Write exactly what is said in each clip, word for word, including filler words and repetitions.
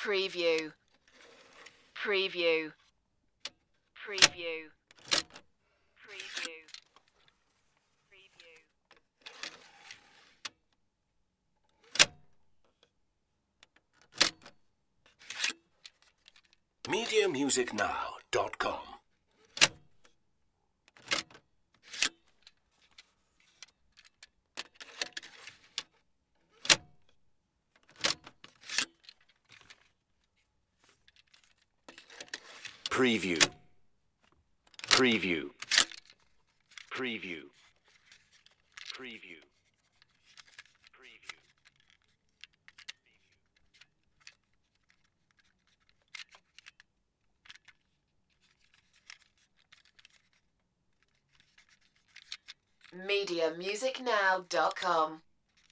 Preview. Preview. Preview. Preview. Preview. media music now dot com. Preview. Preview. Preview. Preview. Preview. media music now dot com.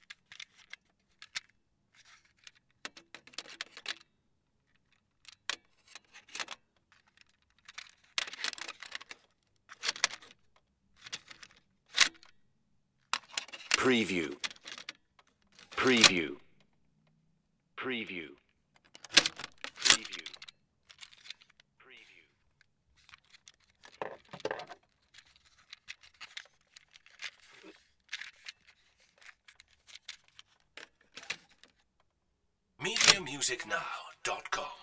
Preview. Preview. Preview. Preview. Preview. media music now dot com.